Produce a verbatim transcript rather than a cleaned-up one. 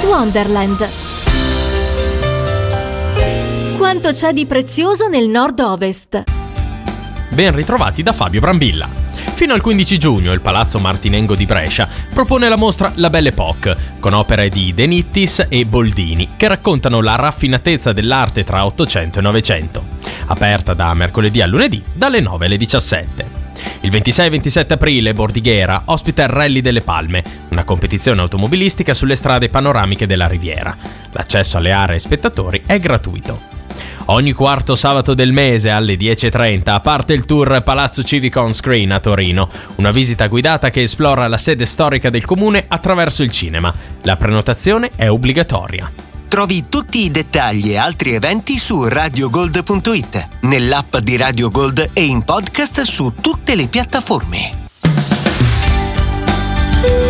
Wonderland. Quanto c'è di prezioso nel nord-ovest? Ben ritrovati da Fabio Brambilla. Fino al quindici giugno il Palazzo Martinengo di Brescia propone la mostra La Belle Époque, con opere di De Nittis e Boldini, che raccontano la raffinatezza dell'arte tra Ottocento e Novecento. Aperta da mercoledì a lunedì, dalle nove alle diciassette. Il ventisei e ventisette aprile Bordighera ospita il Rally delle Palme, una competizione automobilistica sulle strade panoramiche della Riviera. L'accesso alle aree spettatori è gratuito. Ogni quarto sabato del mese alle dieci e trenta parte il tour Palazzo Civico On Screen a Torino, una visita guidata che esplora la sede storica del comune attraverso il cinema. La prenotazione è obbligatoria. Trovi tutti i dettagli e altri eventi su radiogold punto it, nell'app di Radio Gold e in podcast su tutte le piattaforme.